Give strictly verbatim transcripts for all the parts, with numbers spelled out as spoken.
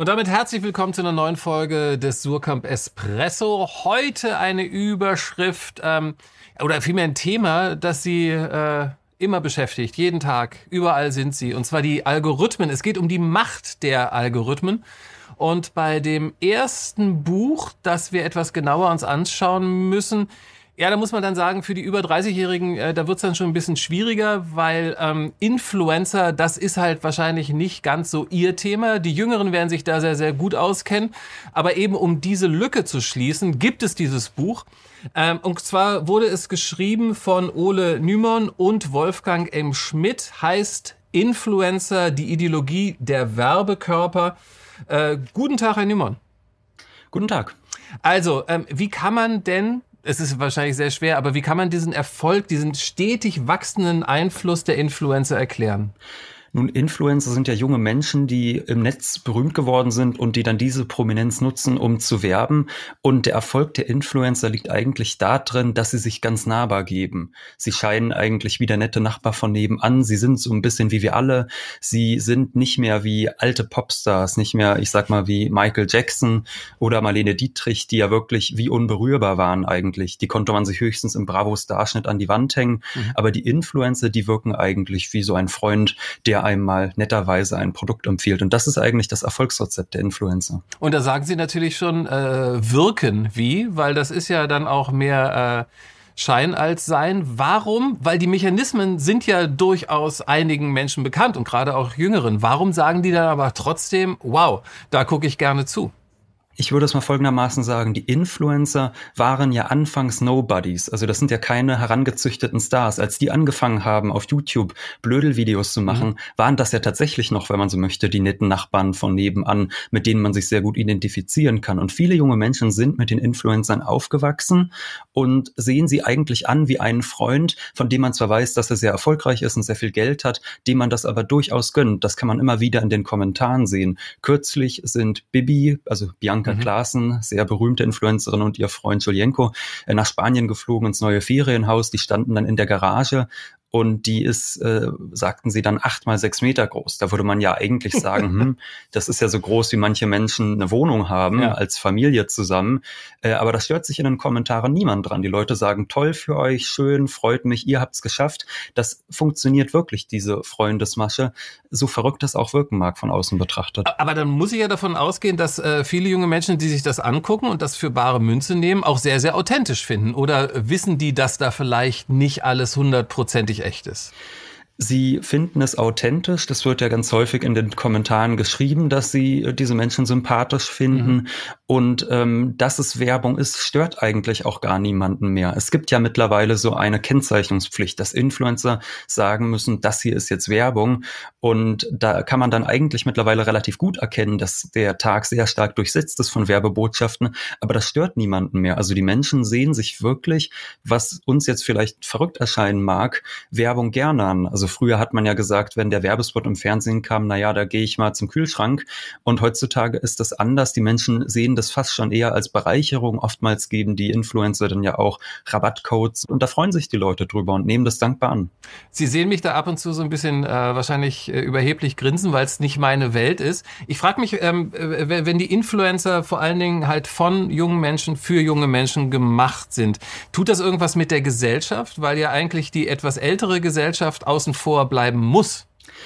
Und damit herzlich willkommen zu einer neuen Folge des Suhrkamp Espresso. Heute eine Überschrift ähm, oder vielmehr ein Thema, das Sie äh, immer beschäftigt, jeden Tag, überall sind sie. Und zwar die Algorithmen. Es geht um die Macht der Algorithmen. Und bei dem ersten Buch, das wir etwas genauer uns anschauen müssen, ja, da muss man dann sagen, für die über dreißig-Jährigen, äh, da wird's dann schon ein bisschen schwieriger, weil ähm, Influencer, das ist halt wahrscheinlich nicht ganz so ihr Thema. Die Jüngeren werden sich da sehr, sehr gut auskennen. Aber eben um diese Lücke zu schließen, gibt es dieses Buch. Ähm, und zwar wurde es geschrieben von Ole Nymon und Wolfgang M. Schmidt, heißt Influencer, die Ideologie der Werbekörper. Äh, guten Tag, Herr Nymon. Guten Tag. Also, ähm, wie kann man denn... Es ist wahrscheinlich sehr schwer, aber wie kann man diesen Erfolg, diesen stetig wachsenden Einfluss der Influencer erklären? Nun, Influencer sind ja junge Menschen, die im Netz berühmt geworden sind und die dann diese Prominenz nutzen, um zu werben. Und der Erfolg der Influencer liegt eigentlich darin, dass sie sich ganz nahbar geben. Sie scheinen eigentlich wie der nette Nachbar von nebenan. Sie sind so ein bisschen wie wir alle. Sie sind nicht mehr wie alte Popstars, nicht mehr, ich sag mal, wie Michael Jackson oder Marlene Dietrich, die ja wirklich wie unberührbar waren eigentlich. Die konnte man sich höchstens im Bravo-Starschnitt an die Wand hängen. Mhm. Aber die Influencer, die wirken eigentlich wie so ein Freund, der einmal netterweise ein Produkt empfiehlt. Und das ist eigentlich das Erfolgsrezept der Influencer. Und da sagen Sie natürlich schon, äh, wirken wie, weil das ist ja dann auch mehr äh, Schein als Sein. Warum? Weil die Mechanismen sind ja durchaus einigen Menschen bekannt und gerade auch Jüngeren. Warum sagen die dann aber trotzdem, wow, da gucke ich gerne zu? Ich würde es mal folgendermaßen sagen, die Influencer waren ja anfangs Nobodies, also das sind ja keine herangezüchteten Stars. Als die angefangen haben, auf YouTube Blödelvideos zu machen, mhm. waren das ja tatsächlich noch, wenn man so möchte, die netten Nachbarn von nebenan, mit denen man sich sehr gut identifizieren kann. Und viele junge Menschen sind mit den Influencern aufgewachsen und sehen sie eigentlich an wie einen Freund, von dem man zwar weiß, dass er sehr erfolgreich ist und sehr viel Geld hat, dem man das aber durchaus gönnt. Das kann man immer wieder in den Kommentaren sehen. Kürzlich sind Bibi, also Bianca Mhm. Klaassen, sehr berühmte Influencerin, und ihr Freund Julienko nach Spanien geflogen ins neue Ferienhaus. Die standen dann in der Garage. Und die ist, äh, sagten sie dann, acht mal sechs Meter groß. Da würde man ja eigentlich sagen, hm, das ist ja so groß, wie manche Menschen eine Wohnung haben, ja, als Familie zusammen. Äh, aber das stört sich in den Kommentaren niemand dran. Die Leute sagen, toll für euch, schön, freut mich, ihr habt's geschafft. Das funktioniert wirklich, diese Freundesmasche, so verrückt das auch wirken mag von außen betrachtet. Aber dann muss ich ja davon ausgehen, dass äh, viele junge Menschen, die sich das angucken und das für bare Münze nehmen, auch sehr, sehr authentisch finden. Oder wissen die, dass da vielleicht nicht alles hundertprozentig echt ist? Sie finden es authentisch. Das wird ja ganz häufig in den Kommentaren geschrieben, dass sie diese Menschen sympathisch finden. Mhm. Und ähm, dass es Werbung ist, stört eigentlich auch gar niemanden mehr. Es gibt ja mittlerweile so eine Kennzeichnungspflicht, dass Influencer sagen müssen, das hier ist jetzt Werbung. Und da kann man dann eigentlich mittlerweile relativ gut erkennen, dass der Tag sehr stark durchsetzt ist von Werbebotschaften. Aber das stört niemanden mehr. Also die Menschen sehen sich wirklich, was uns jetzt vielleicht verrückt erscheinen mag, Werbung gerne an. Also früher hat man ja gesagt, wenn der Werbespot im Fernsehen kam, naja, da gehe ich mal zum Kühlschrank. Und heutzutage ist das anders. Die Menschen sehen das fast schon eher als Bereicherung. Oftmals geben die Influencer dann ja auch Rabattcodes. Und da freuen sich die Leute drüber und nehmen das dankbar an. Sie sehen mich da ab und zu so ein bisschen äh, wahrscheinlich äh, überheblich grinsen, weil es nicht meine Welt ist. Ich frage mich, ähm, wenn die Influencer vor allen Dingen halt von jungen Menschen für junge Menschen gemacht sind, tut das irgendwas mit der Gesellschaft? Weil ja eigentlich die etwas ältere Gesellschaft außen vor bleiben muss.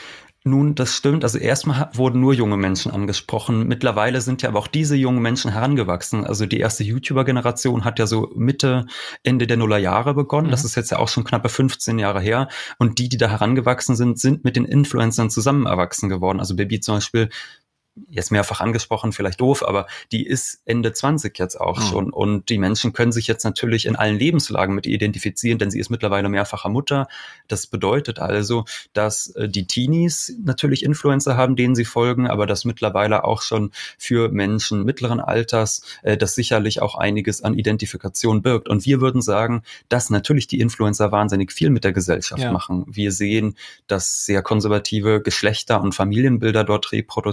Nun, das stimmt. Also erstmal wurden nur junge Menschen angesprochen. Mittlerweile sind ja aber auch diese jungen Menschen herangewachsen. Also die erste YouTuber-Generation hat ja so Mitte, Ende der Nullerjahre begonnen. Mhm. Das ist jetzt ja auch schon knappe fünfzehn Jahre her. Und die, die da herangewachsen sind, sind mit den Influencern zusammen erwachsen geworden. Also Bibi zum Beispiel, jetzt mehrfach angesprochen, vielleicht doof, aber die ist Ende zwanzig jetzt auch mhm. schon. Und die Menschen können sich jetzt natürlich in allen Lebenslagen mit ihr identifizieren, denn sie ist mittlerweile mehrfacher Mutter. Das bedeutet also, dass die Teenies natürlich Influencer haben, denen sie folgen, aber dass mittlerweile auch schon für Menschen mittleren Alters äh, das sicherlich auch einiges an Identifikation birgt. Und wir würden sagen, dass natürlich die Influencer wahnsinnig viel mit der Gesellschaft ja. machen. Wir sehen, dass sehr konservative Geschlechter- und Familienbilder dort reproduziert werden.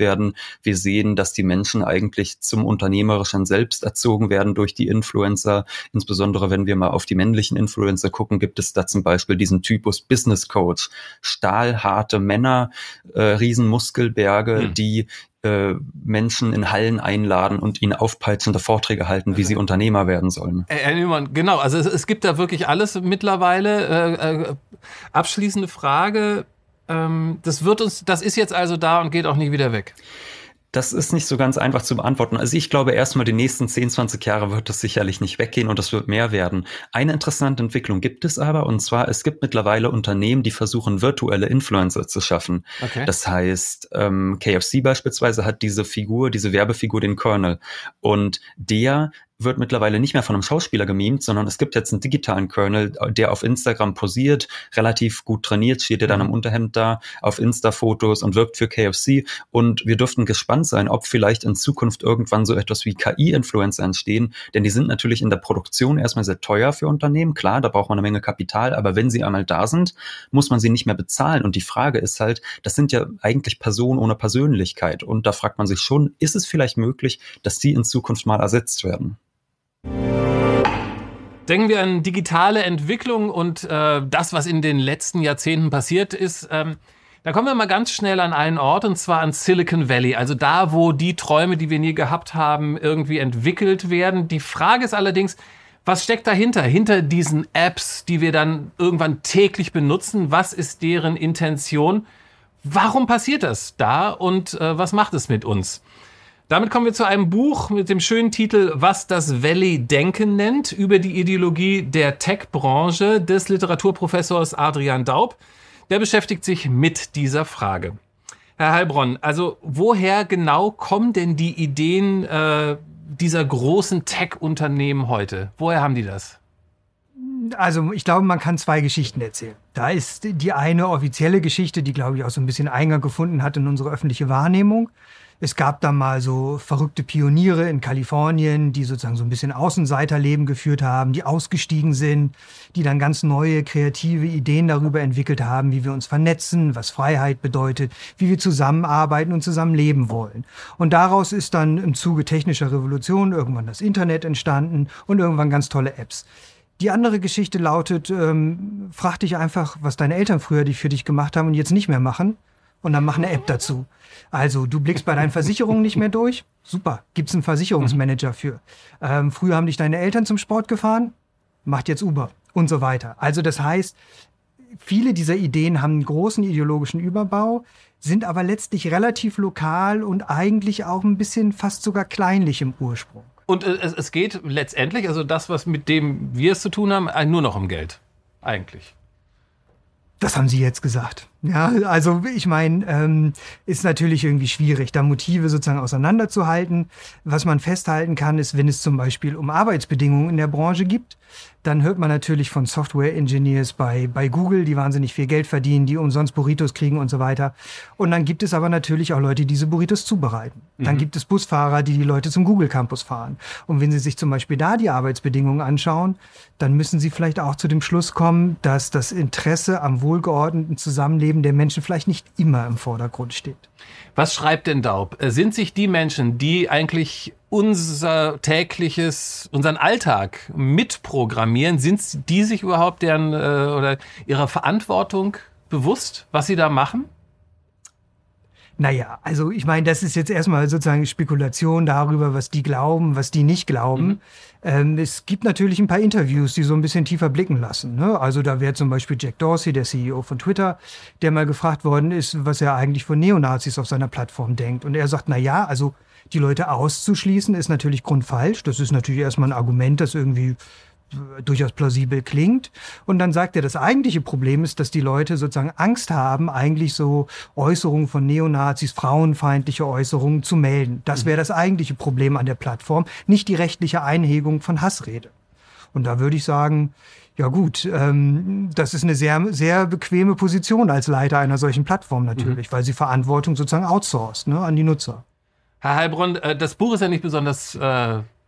werden. Wir sehen, dass die Menschen eigentlich zum Unternehmerischen selbst erzogen werden durch die Influencer. Insbesondere wenn wir mal auf die männlichen Influencer gucken, gibt es da zum Beispiel diesen Typus Business Coach. Stahlharte Männer, äh, Riesenmuskelberge, hm. die äh, Menschen in Hallen einladen und ihnen aufpeitschende Vorträge halten, wie sie Unternehmer werden sollen. Äh, genau, also es, es gibt da wirklich alles mittlerweile. Äh, äh, abschließende Frage, ähm, das wird uns, das ist jetzt also da und geht auch nie wieder weg. Das ist nicht so ganz einfach zu beantworten. Also ich glaube, erstmal die nächsten zehn, zwanzig Jahre wird das sicherlich nicht weggehen und es wird mehr werden. Eine interessante Entwicklung gibt es aber, und zwar, es gibt mittlerweile Unternehmen, die versuchen, virtuelle Influencer zu schaffen. Okay. Das heißt, ähm, K F C beispielsweise hat diese Figur, diese Werbefigur, den Colonel. Und der wird mittlerweile nicht mehr von einem Schauspieler gemimt, sondern es gibt jetzt einen digitalen Colonel, der auf Instagram posiert, relativ gut trainiert, steht er dann im Unterhemd da, auf Insta-Fotos und wirkt für K F C. Und wir dürften gespannt sein, ob vielleicht in Zukunft irgendwann so etwas wie K I-Influencer entstehen, denn die sind natürlich in der Produktion erstmal sehr teuer für Unternehmen. Klar, da braucht man eine Menge Kapital, aber wenn sie einmal da sind, muss man sie nicht mehr bezahlen. Und die Frage ist halt, das sind ja eigentlich Personen ohne Persönlichkeit. Und da fragt man sich schon, ist es vielleicht möglich, dass die in Zukunft mal ersetzt werden? Denken wir an digitale Entwicklung und äh, das, was in den letzten Jahrzehnten passiert ist. Ähm, da kommen wir mal ganz schnell an einen Ort, und zwar an Silicon Valley. Also da, wo die Träume, die wir nie gehabt haben, irgendwie entwickelt werden. Die Frage ist allerdings, was steckt dahinter? Hinter diesen Apps, die wir dann irgendwann täglich benutzen. Was ist deren Intention? Warum passiert das da und äh, was macht es mit uns? Damit kommen wir zu einem Buch mit dem schönen Titel Was das Valley-Denken nennt, über die Ideologie der Tech-Branche des Literaturprofessors Adrian Daub. Der beschäftigt sich mit dieser Frage. Herr Heilbronn, also woher genau kommen denn die Ideen äh, dieser großen Tech-Unternehmen heute? Woher haben die das? Also ich glaube, man kann zwei Geschichten erzählen. Da ist die eine offizielle Geschichte, die, glaube ich, auch so ein bisschen Eingang gefunden hat in unsere öffentliche Wahrnehmung. Es gab da mal so verrückte Pioniere in Kalifornien, die sozusagen so ein bisschen Außenseiterleben geführt haben, die ausgestiegen sind, die dann ganz neue kreative Ideen darüber entwickelt haben, wie wir uns vernetzen, was Freiheit bedeutet, wie wir zusammenarbeiten und zusammen leben wollen. Und daraus ist dann im Zuge technischer Revolution irgendwann das Internet entstanden und irgendwann ganz tolle Apps. Die andere Geschichte lautet, ähm, frag dich einfach, was deine Eltern früher für dich gemacht haben und jetzt nicht mehr machen. Und dann mach eine App dazu. Also du blickst bei deinen Versicherungen nicht mehr durch. Super, gibt's einen Versicherungsmanager für. Ähm, früher haben dich deine Eltern zum Sport gefahren, macht jetzt Uber und so weiter. Also das heißt, viele dieser Ideen haben einen großen ideologischen Überbau, sind aber letztlich relativ lokal und eigentlich auch ein bisschen fast sogar kleinlich im Ursprung. Und äh, es, es geht letztendlich, also das, was mit dem wir es zu tun haben, nur noch um Geld. Eigentlich. Das haben Sie jetzt gesagt. Ja, also ich meine, ähm, ist natürlich irgendwie schwierig, da Motive sozusagen auseinanderzuhalten. Was man festhalten kann, ist, wenn es zum Beispiel um Arbeitsbedingungen in der Branche gibt, dann hört man natürlich von Software-Engineers bei, bei Google, die wahnsinnig viel Geld verdienen, die umsonst Burritos kriegen und so weiter. Und dann gibt es aber natürlich auch Leute, die diese Burritos zubereiten. Dann mhm. gibt es Busfahrer, die die Leute zum Google Campus fahren. Und wenn Sie sich zum Beispiel da die Arbeitsbedingungen anschauen, dann müssen Sie vielleicht auch zu dem Schluss kommen, dass das Interesse am wohlgeordneten Zusammenleben der Menschen vielleicht nicht immer im Vordergrund steht. Was schreibt denn Daub? Sind sich die Menschen, die eigentlich unser tägliches, unseren Alltag mitprogrammieren, sind die sich überhaupt deren äh, oder ihrer Verantwortung bewusst, was sie da machen? Naja, also ich meine, das ist jetzt erstmal sozusagen Spekulation darüber, was die glauben, was die nicht glauben. Mhm. Ähm, es gibt natürlich ein paar Interviews, die so ein bisschen tiefer blicken lassen. Ne? Also da wäre zum Beispiel Jack Dorsey, der C E O von Twitter, der mal gefragt worden ist, was er eigentlich von Neonazis auf seiner Plattform denkt. Und er sagt, na ja, also die Leute auszuschließen ist natürlich grundfalsch. Das ist natürlich erstmal ein Argument, das irgendwie durchaus plausibel klingt. Und dann sagt er, das eigentliche Problem ist, dass die Leute sozusagen Angst haben, eigentlich so Äußerungen von Neonazis, frauenfeindliche Äußerungen zu melden. Das wäre das eigentliche Problem an der Plattform, nicht die rechtliche Einhegung von Hassrede. Und da würde ich sagen, ja gut, ähm, das ist eine sehr, sehr bequeme Position als Leiter einer solchen Plattform natürlich, mhm. weil sie Verantwortung sozusagen outsourced, ne, an die Nutzer. Herr Heilbronn, das Buch ist ja nicht besonders äh,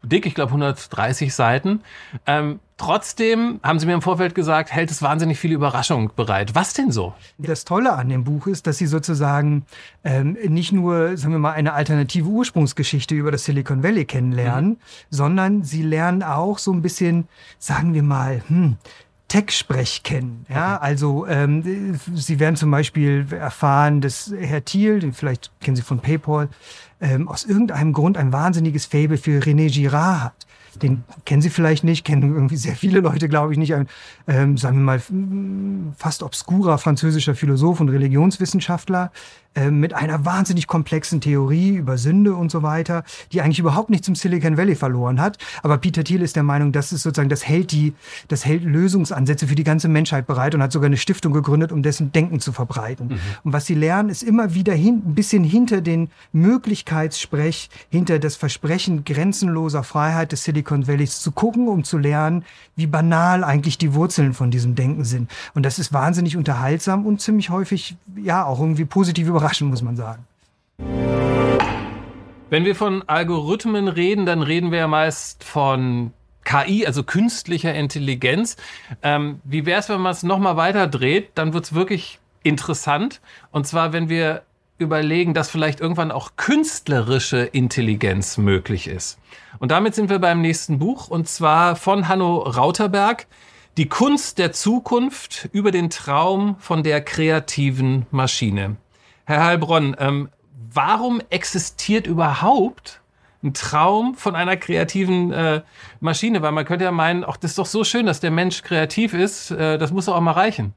dick, ich glaube hundertdreißig Seiten. Ähm, trotzdem haben Sie mir im Vorfeld gesagt, hält es wahnsinnig viele Überraschungen bereit. Was denn so? Das Tolle an dem Buch ist, dass Sie sozusagen ähm, nicht nur, sagen wir mal, eine alternative Ursprungsgeschichte über das Silicon Valley kennenlernen, mhm. sondern Sie lernen auch so ein bisschen, sagen wir mal, hm, Tech-Sprech kennen. Ja, also ähm, Sie werden zum Beispiel erfahren, dass Herr Thiel, den vielleicht kennen Sie von PayPal, ähm, aus irgendeinem Grund ein wahnsinniges Faible für René Girard hat. Den kennen Sie vielleicht nicht, kennen irgendwie sehr viele Leute, glaube ich, nicht. Ein, ähm, sagen wir mal, fast obskurer französischer Philosoph und Religionswissenschaftler äh, mit einer wahnsinnig komplexen Theorie über Sünde und so weiter, die eigentlich überhaupt nicht zum Silicon Valley verloren hat. Aber Peter Thiel ist der Meinung, das ist sozusagen, das hält die, das hält Lösungsansätze für die ganze Menschheit bereit und hat sogar eine Stiftung gegründet, um dessen Denken zu verbreiten. Mhm. Und was Sie lernen, ist immer wieder hin, ein bisschen hinter den Möglichkeitssprech, hinter das Versprechen grenzenloser Freiheit des Silicon Valleys zu gucken, um zu lernen, wie banal eigentlich die Wurzeln von diesem Denken sind. Und das ist wahnsinnig unterhaltsam und ziemlich häufig, ja, auch irgendwie positiv überraschend, muss man sagen. Wenn wir von Algorithmen reden, dann reden wir ja meist von K I, also künstlicher Intelligenz. Ähm, wie wäre es, wenn man es nochmal weiter dreht? Dann wird es wirklich interessant. Und zwar, wenn wir überlegen, dass vielleicht irgendwann auch künstlerische Intelligenz möglich ist. Und damit sind wir beim nächsten Buch, und zwar von Hanno Rauterberg, Die Kunst der Zukunft über den Traum von der kreativen Maschine. Herr Heilbronn, ähm, warum existiert überhaupt ein Traum von einer kreativen äh, Maschine? Weil man könnte ja meinen, ach, das ist doch so schön, dass der Mensch kreativ ist, äh, das muss doch auch mal reichen.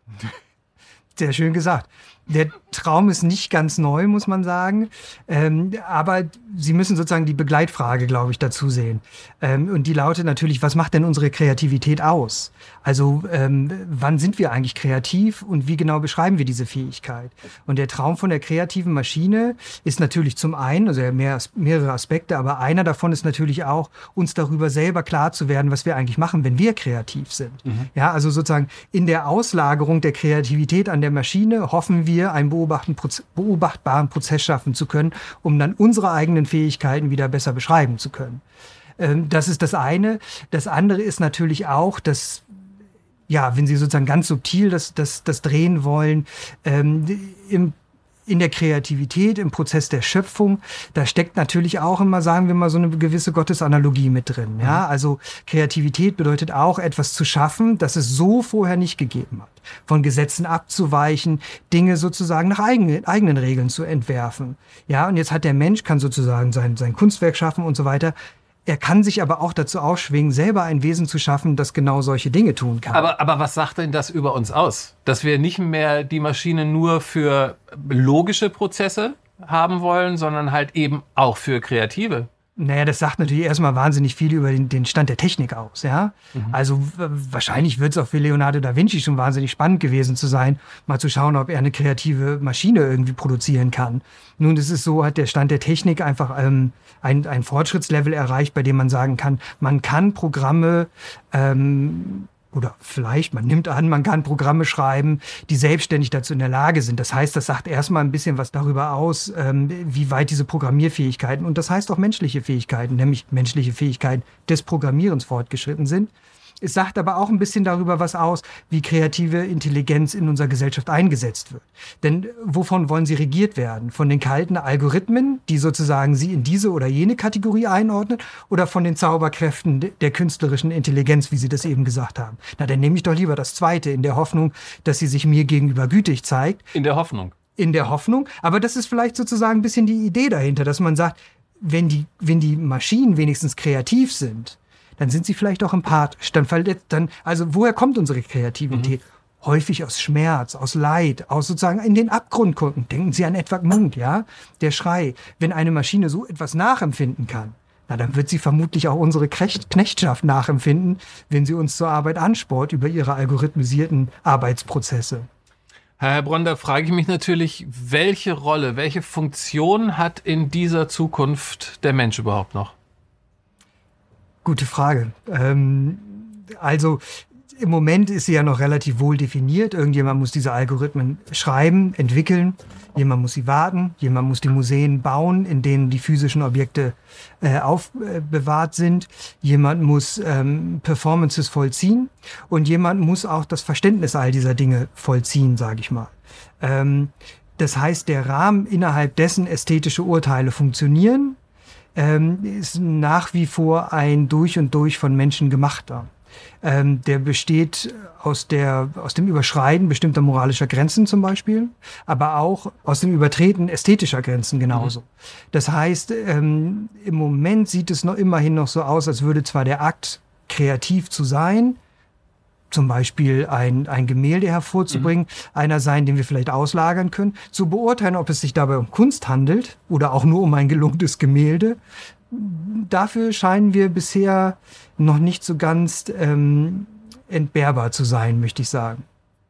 Sehr schön gesagt. Der Traum ist nicht ganz neu, muss man sagen. Ähm, aber Sie müssen sozusagen die Begleitfrage, glaube ich, dazu sehen. Ähm, und die lautet natürlich, was macht denn unsere Kreativität aus? Also ähm, wann sind wir eigentlich kreativ und wie genau beschreiben wir diese Fähigkeit? Und der Traum von der kreativen Maschine ist natürlich zum einen, also mehr, mehrere Aspekte, aber einer davon ist natürlich auch, uns darüber selber klar zu werden, was wir eigentlich machen, wenn wir kreativ sind. Mhm. Ja, also sozusagen in der Auslagerung der Kreativität an der Maschine hoffen wir, einen beobachtbaren Prozess schaffen zu können, um dann unsere eigenen Fähigkeiten wieder besser beschreiben zu können. Das ist das eine. Das andere ist natürlich auch, dass, ja, wenn Sie sozusagen ganz subtil das, das, das drehen wollen, ähm, im in der Kreativität, im Prozess der Schöpfung, da steckt natürlich auch immer, sagen wir mal, so eine gewisse Gottesanalogie mit drin. Ja, also Kreativität bedeutet auch, etwas zu schaffen, das es so vorher nicht gegeben hat. Von Gesetzen abzuweichen, Dinge sozusagen nach eigenen, eigenen Regeln zu entwerfen. Ja, und jetzt hat der Mensch, kann sozusagen sein, sein Kunstwerk schaffen und so weiter. Er kann sich aber auch dazu ausschwingen, selber ein Wesen zu schaffen, das genau solche Dinge tun kann. Aber, aber was sagt denn das über uns aus? Dass wir nicht mehr die Maschine nur für logische Prozesse haben wollen, sondern halt eben auch für kreative? Naja, das sagt natürlich erstmal wahnsinnig viel über den, den Stand der Technik aus, ja. Mhm. Also w- wahrscheinlich wird es auch für Leonardo da Vinci schon wahnsinnig spannend gewesen zu sein, mal zu schauen, ob er eine kreative Maschine irgendwie produzieren kann. Nun, es ist so, hat der Stand der Technik einfach ähm, ein, ein Fortschrittslevel erreicht, bei dem man sagen kann, man kann Programme ähm, oder vielleicht, man nimmt an, man kann Programme schreiben, die selbstständig dazu in der Lage sind. Das heißt, das sagt erstmal ein bisschen was darüber aus, ähm, wie weit diese Programmierfähigkeiten, und das heißt auch menschliche Fähigkeiten, nämlich menschliche Fähigkeiten des Programmierens fortgeschritten sind. Es sagt aber auch ein bisschen darüber was aus, wie kreative Intelligenz in unserer Gesellschaft eingesetzt wird. Denn wovon wollen sie regiert werden? Von den kalten Algorithmen, die sozusagen sie in diese oder jene Kategorie einordnen, oder von den Zauberkräften der künstlerischen Intelligenz, wie Sie das eben gesagt haben? Na, dann nehme ich doch lieber das Zweite, in der Hoffnung, dass sie sich mir gegenüber gütig zeigt. In der Hoffnung. In der Hoffnung. Aber das ist vielleicht sozusagen ein bisschen die Idee dahinter, dass man sagt, wenn die, wenn die Maschinen wenigstens kreativ sind, dann sind sie vielleicht auch empathisch. Dann verletzt, dann, also woher kommt unsere Kreativität? Mhm. Häufig aus Schmerz, aus Leid, aus sozusagen in den Abgrund gucken. Denken Sie an Edvard Munch, ja? Der Schrei. Wenn eine Maschine so etwas nachempfinden kann, na, dann wird sie vermutlich auch unsere Knechtschaft nachempfinden, wenn sie uns zur Arbeit anspornt über ihre algorithmisierten Arbeitsprozesse. Herr Heilbronn, da frage ich mich natürlich, welche Rolle, welche Funktion hat in dieser Zukunft der Mensch überhaupt noch? Gute Frage. Ähm, also im Moment ist sie ja noch relativ wohl definiert. Irgendjemand muss diese Algorithmen schreiben, entwickeln. Jemand muss sie warten. Jemand muss die Museen bauen, in denen die physischen Objekte äh, aufbewahrt äh, sind. Jemand muss ähm, Performances vollziehen. Und jemand muss auch das Verständnis all dieser Dinge vollziehen, sage ich mal. Ähm, das heißt, der Rahmen, innerhalb dessen ästhetische Urteile funktionieren, ähm, ist nach wie vor ein durch und durch von Menschen gemachter. Ähm, der besteht aus, der, aus dem Überschreiten bestimmter moralischer Grenzen zum Beispiel, aber auch aus dem Übertreten ästhetischer Grenzen genauso. Mhm. Das heißt, ähm, im Moment sieht es noch immerhin noch so aus, als würde zwar der Akt, kreativ zu sein, zum Beispiel ein, ein Gemälde hervorzubringen, mhm. einer sein, den wir vielleicht auslagern können, zu beurteilen, ob es sich dabei um Kunst handelt oder auch nur um ein gelungenes Gemälde. Dafür scheinen wir bisher noch nicht so ganz ähm, entbehrbar zu sein, möchte ich sagen.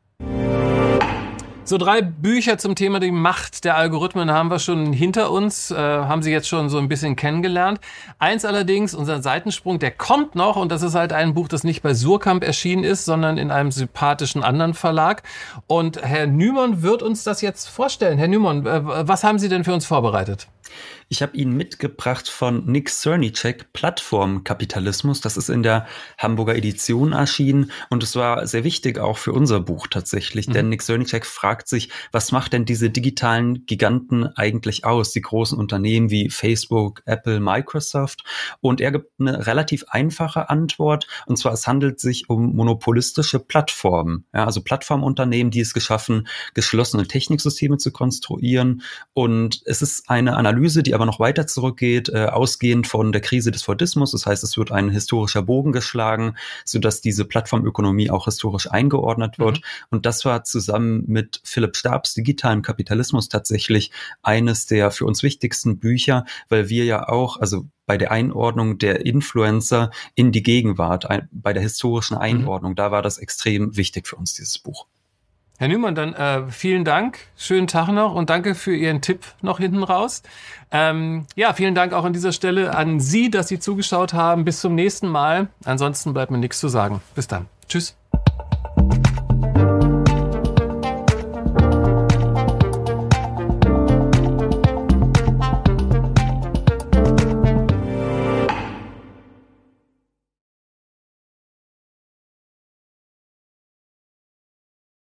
So, drei Bücher zum Thema die Macht der Algorithmen haben wir schon hinter uns, äh, haben Sie jetzt schon so ein bisschen kennengelernt. Eins allerdings, unser Seitensprung, der kommt noch, und das ist halt ein Buch, das nicht bei Suhrkamp erschienen ist, sondern in einem sympathischen anderen Verlag. Und Herr Nymon wird uns das jetzt vorstellen. Herr Nymon, äh, was haben Sie denn für uns vorbereitet? Ich habe Ihnen mitgebracht von Nick Cernicek, Plattformkapitalismus. Das ist in der Hamburger Edition erschienen und es war sehr wichtig auch für unser Buch tatsächlich, mhm. denn Nick Cernicek fragt sich, was macht denn diese digitalen Giganten eigentlich aus, die großen Unternehmen wie Facebook, Apple, Microsoft? Und er gibt eine relativ einfache Antwort, und zwar es handelt sich um monopolistische Plattformen, ja, also Plattformunternehmen, die es geschaffen, geschlossene Techniksysteme zu konstruieren, und es ist eine Analyse, die aber noch weiter zurückgeht, äh, ausgehend von der Krise des Fordismus. Das heißt, es wird ein historischer Bogen geschlagen, sodass diese Plattformökonomie auch historisch eingeordnet wird. Mhm. Und das war zusammen mit Philipp Stabs Digitalem Kapitalismus tatsächlich eines der für uns wichtigsten Bücher, weil wir ja auch, also bei der Einordnung der Influencer in die Gegenwart, ein, bei der historischen Einordnung, mhm. da war das extrem wichtig für uns, dieses Buch. Herr Nymon, dann äh, vielen Dank, schönen Tag noch und danke für Ihren Tipp noch hinten raus. Ähm, ja, vielen Dank auch an dieser Stelle an Sie, dass Sie zugeschaut haben. Bis zum nächsten Mal. Ansonsten bleibt mir nichts zu sagen. Bis dann. Tschüss.